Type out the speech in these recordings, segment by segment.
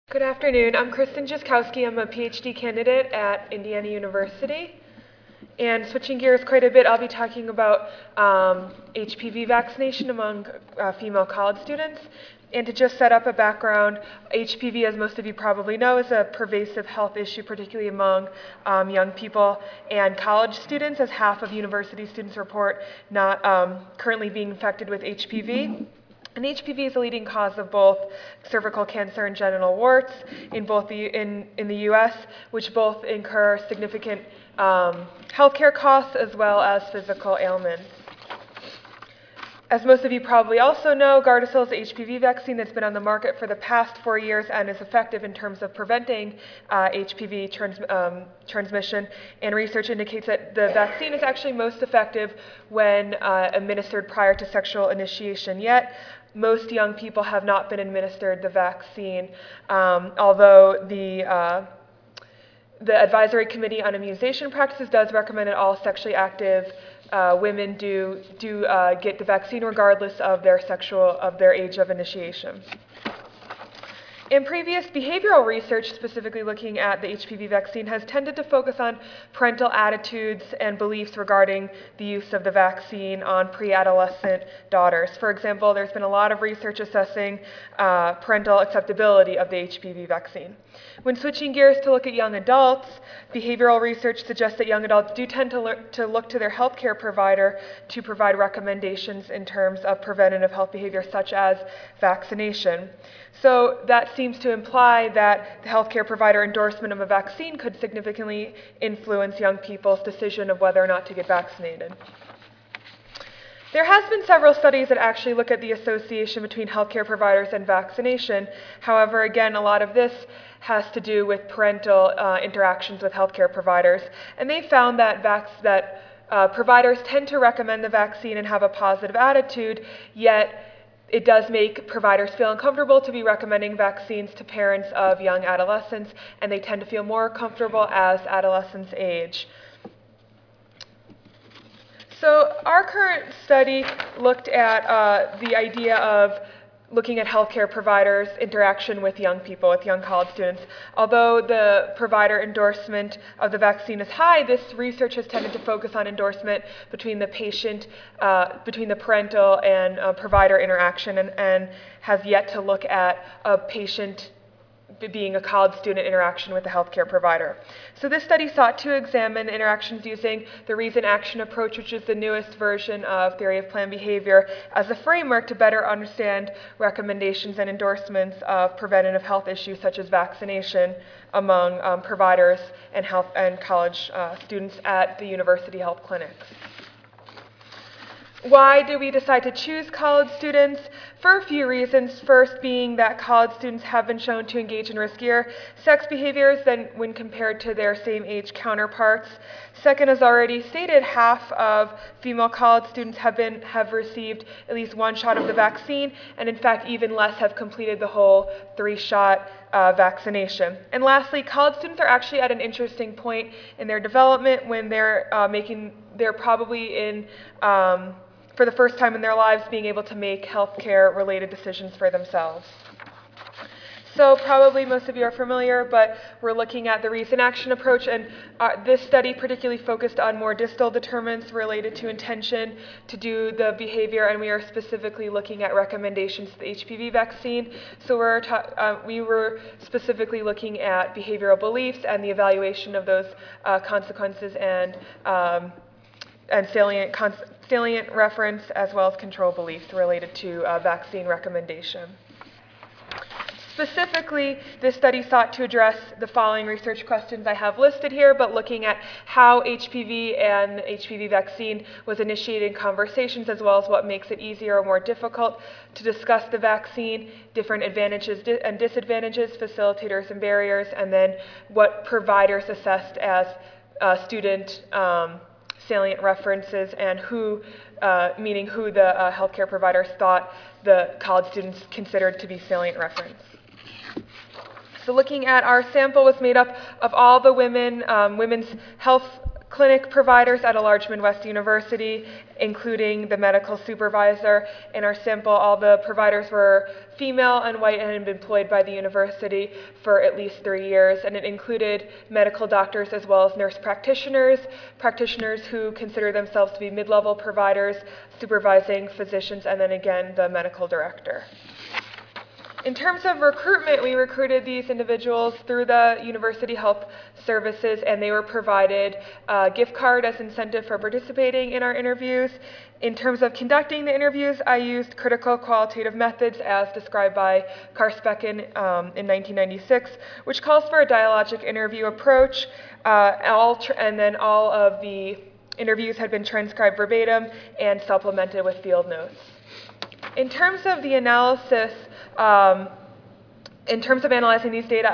Good afternoon. I'm Kristen Jaskowski. I'm a PhD candidate at Indiana University. And switching gears quite a bit, I'll be talking about HPV vaccination among female college students. And to just set up a background, HPV, as most of you probably know, is a pervasive health issue, particularly among young people and college students, as half of university students report not currently being infected with HPV. And HPV is a leading cause of both cervical cancer and genital warts in the U.S., which both incur significant healthcare costs as well as physical ailments. As most of you probably also know, Gardasil is a HPV vaccine that's been on the market for the past 4 years and is effective in terms of preventing HPV transmission. And research indicates that the vaccine is actually most effective when administered prior to sexual initiation. Yet, most young people have not been administered the vaccine, although the Advisory Committee on Immunization Practices does recommend that all sexually active women do get the vaccine regardless of their age of initiation. In previous behavioral research, specifically looking at the HPV vaccine, has tended to focus on parental attitudes and beliefs regarding the use of the vaccine on pre-adolescent daughters. For example, there's been a lot of research assessing parental acceptability of the HPV vaccine. When switching gears to look at young adults, behavioral research suggests that young adults do tend to look to their healthcare provider to provide recommendations in terms of preventative health behavior, such as vaccination. So that seems to imply that the healthcare provider endorsement of a vaccine could significantly influence young people's decision of whether or not to get vaccinated. There has been several studies that actually look at the association between healthcare providers and vaccination. However, again, a lot of this has to do with parental interactions with healthcare providers. And they found that providers tend to recommend the vaccine and have a positive attitude, yet it does make providers feel uncomfortable to be recommending vaccines to parents of young adolescents, and they tend to feel more comfortable as adolescents age. So our current study looked at the idea of looking at healthcare providers' interaction with young people, with young college students. Although the provider endorsement of the vaccine is high, this research has tended to focus on endorsement between the parental and provider interaction, and has yet to look at a patient being a college student interaction with a healthcare provider. So this study sought to examine interactions using the reason-action approach, which is the newest version of theory of planned behavior, as a framework to better understand recommendations and endorsements of preventative health issues such as vaccination among providers and college students at the university health clinics. Why did we decide to choose college students? For a few reasons. First being that college students have been shown to engage in riskier sex behaviors than when compared to their same age counterparts. Second, as already stated, half of female college students have received at least one shot of the vaccine, and in fact even less have completed the whole 3-shot vaccination. And lastly, college students are actually at an interesting point in their development when they're probably in for the first time in their lives, being able to make healthcare-related decisions for themselves. So probably most of you are familiar, but we're looking at the reason-action approach, and this study particularly focused on more distal determinants related to intention to do the behavior, and we are specifically looking at recommendations to the HPV vaccine. So we were specifically looking at behavioral beliefs and the evaluation of those consequences and salient reference, as well as control beliefs related to vaccine recommendation. Specifically, this study sought to address the following research questions I have listed here, but looking at how HPV and the HPV vaccine was initiated in conversations, as well as what makes it easier or more difficult to discuss the vaccine, different advantages and disadvantages, facilitators and barriers, and then what providers assessed as student salient references, and who the healthcare providers thought the college students considered to be salient reference. So looking at our sample was made up of all the women's health clinic providers at a large Midwest university, including the medical supervisor. In our sample, all the providers were female and white and had been employed by the university for at least 3 years, and it included medical doctors as well as nurse practitioners, practitioners who consider themselves to be mid-level providers, supervising physicians, and then again the medical director. In terms of recruitment, we recruited these individuals through the University Health Services, and they were provided a gift card as incentive for participating in our interviews. In terms of conducting the interviews, I used critical qualitative methods as described by Karspekin in 1996, which calls for a dialogic interview approach, and then all of the interviews had been transcribed verbatim and supplemented with field notes. In terms of the analysis, in terms of analyzing these data,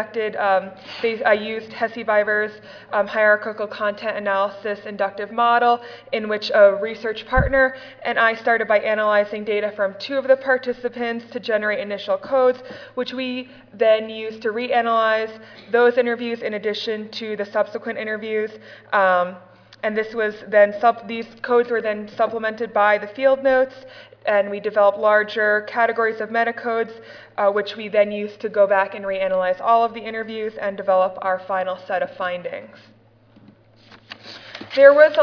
I used Hesse-Bivers' hierarchical content analysis inductive model, in which a research partner and I started by analyzing data from 2 of the participants to generate initial codes, which we then used to reanalyze those interviews in addition to the subsequent interviews. And this was then these codes were then supplemented by the field notes, and we developed larger categories of metacodes, which we then used to go back and reanalyze all of the interviews and develop our final set of findings. There was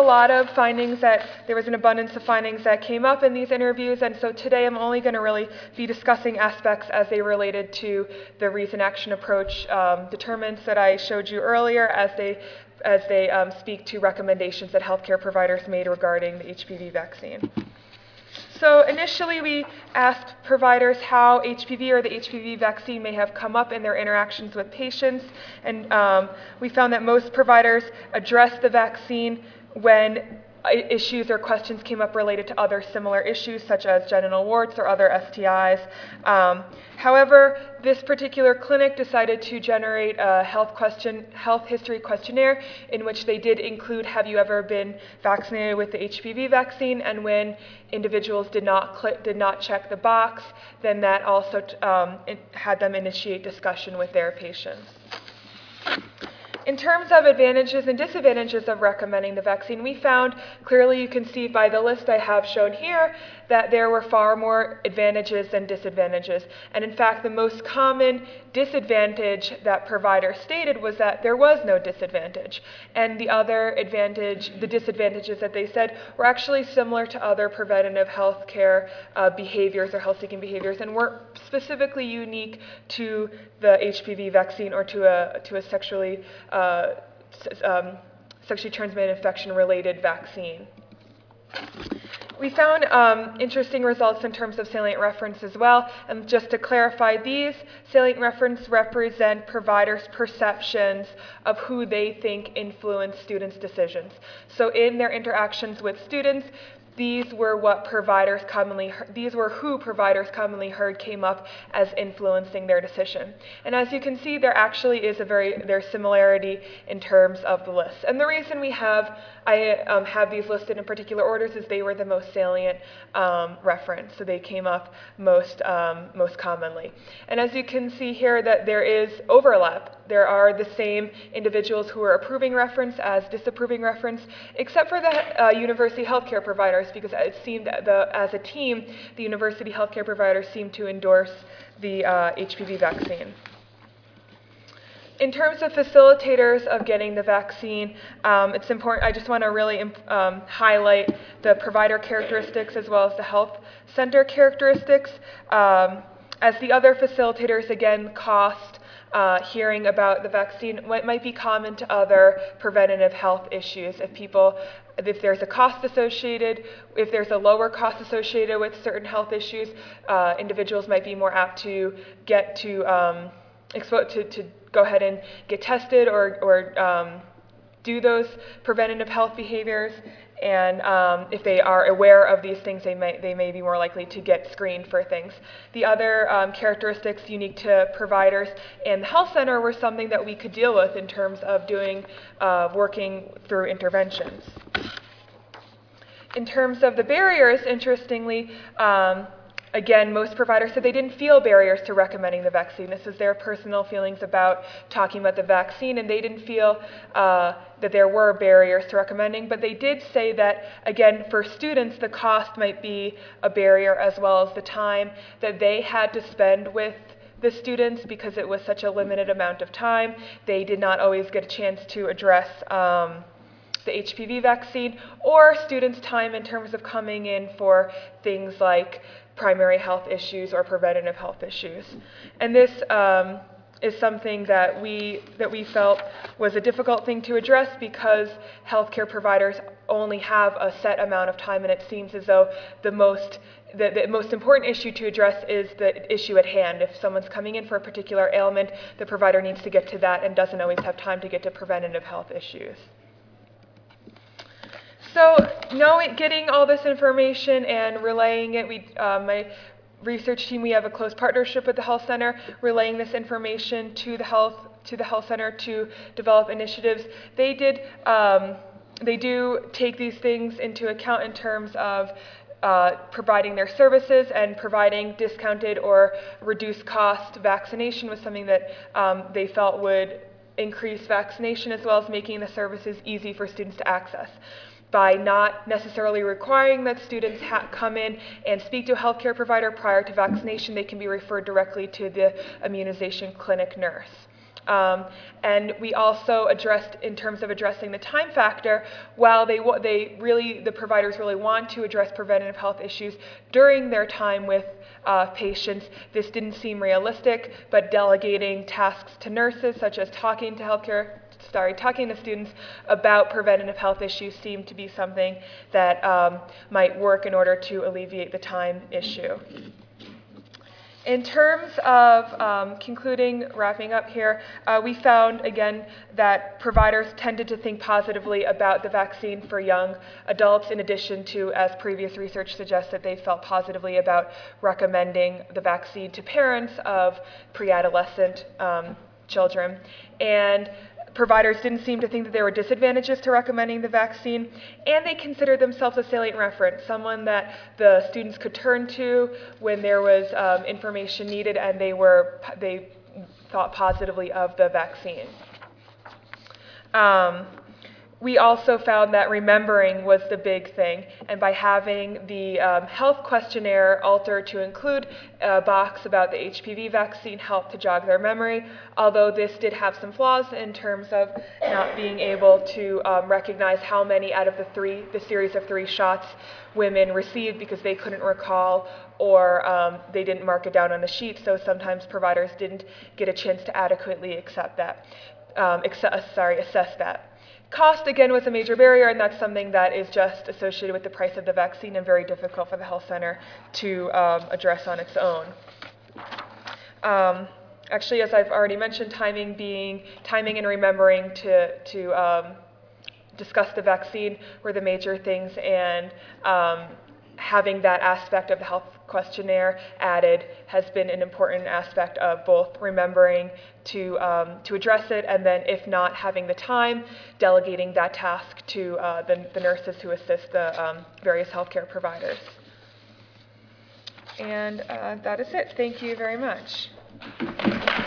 an abundance of findings that came up in these interviews, and so today I'm only going to really be discussing aspects as they related to the reason-action approach determinants that I showed you earlier, as they speak to recommendations that healthcare providers made regarding the HPV vaccine. So initially, we asked providers how HPV or the HPV vaccine may have come up in their interactions with patients, and we found that most providers addressed the vaccine when issues or questions came up related to other similar issues, such as genital warts or other STIs. However, this particular clinic decided to generate a health history questionnaire in which they did include, have you ever been vaccinated with the HPV vaccine? And when individuals did not check the box, then that also had them initiate discussion with their patients. In terms of advantages and disadvantages of recommending the vaccine, we found, clearly you can see by the list I have shown here, that there were far more advantages than disadvantages. And in fact, the most common disadvantage that providers stated was that there was no disadvantage. And the disadvantages that they said were actually similar to other preventative health care behaviors or health-seeking behaviors, and weren't specifically unique to the HPV vaccine or to a sexually transmitted infection-related vaccine. We found interesting results in terms of salient reference as well. And just to clarify, these salient reference represent providers' perceptions of who they think influence students' decisions. So in their interactions with students, these were who providers commonly heard came up as influencing their decision. And as you can see, there actually is there's similarity in terms of the lists. And the reason I have these listed in particular orders is they were the most salient reference, so they came up most commonly. And as you can see here, that there is overlap. There are the same individuals who are approving reference as disapproving reference, except for the university healthcare providers, because it seemed as a team, the university healthcare providers seemed to endorse the HPV vaccine. In terms of facilitators of getting the vaccine, it's important, I just want to really highlight the provider characteristics as well as the health center characteristics. As the other facilitators, again, cost, hearing about the vaccine, what might be common to other preventative health issues. If there's a cost associated, if there's a lower cost associated with certain health issues, individuals might be more apt to get to go ahead and get tested or do those preventative health behaviors. And if they are aware of these things, they may be more likely to get screened for things. The other characteristics unique to providers and the health center were something that we could deal with in terms of working through interventions. In terms of the barriers, interestingly, Again, most providers said they didn't feel barriers to recommending the vaccine. This was their personal feelings about talking about the vaccine, and they didn't feel that there were barriers to recommending, but they did say that, again, for students, the cost might be a barrier as well as the time that they had to spend with the students because it was such a limited amount of time. They did not always get a chance to address the HPV vaccine or students' time in terms of coming in for things like primary health issues or preventative health issues. And this is something that we felt was a difficult thing to address because healthcare providers only have a set amount of time, and it seems as though the most important issue to address is the issue at hand. If someone's coming in for a particular ailment, the provider needs to get to that and doesn't always have time to get to preventative health issues. So getting all this information and relaying it, my research team, we have a close partnership with the health center, relaying this information to the health center to develop initiatives. They do take these things into account in terms of providing their services, and providing discounted or reduced cost vaccination was something that they felt would increase vaccination, as well as making the services easy for students to access. By not necessarily requiring that students come in and speak to a healthcare provider prior to vaccination, they can be referred directly to the immunization clinic nurse. And we also addressed, in terms of addressing the time factor, while the providers really want to address preventative health issues during their time with patients, this didn't seem realistic, but delegating tasks to nurses, such as talking to students about preventative health issues, seemed to be something that might work in order to alleviate the time issue. In terms of wrapping up here, we found, again, that providers tended to think positively about the vaccine for young adults, in addition to, as previous research suggests, that they felt positively about recommending the vaccine to parents of pre-adolescent children. And providers didn't seem to think that there were disadvantages to recommending the vaccine, and they considered themselves a salient reference, someone that the students could turn to when there was information needed, and they thought positively of the vaccine. We also found that remembering was the big thing, and by having the health questionnaire altered to include a box about the HPV vaccine helped to jog their memory, although this did have some flaws in terms of not being able to recognize how many out of the series of 3 shots women received because they couldn't recall, or they didn't mark it down on the sheet, so sometimes providers didn't get a chance to adequately assess that. Cost, again, was a major barrier, and that's something that is just associated with the price of the vaccine and very difficult for the health center to address on its own. Actually, as I've already mentioned, timing and remembering to discuss the vaccine were the major things, and having that aspect of the health questionnaire added has been an important aspect of both remembering to address it, and then, if not having the time, delegating that task to the nurses who assist the various healthcare providers. And that is it. Thank you very much.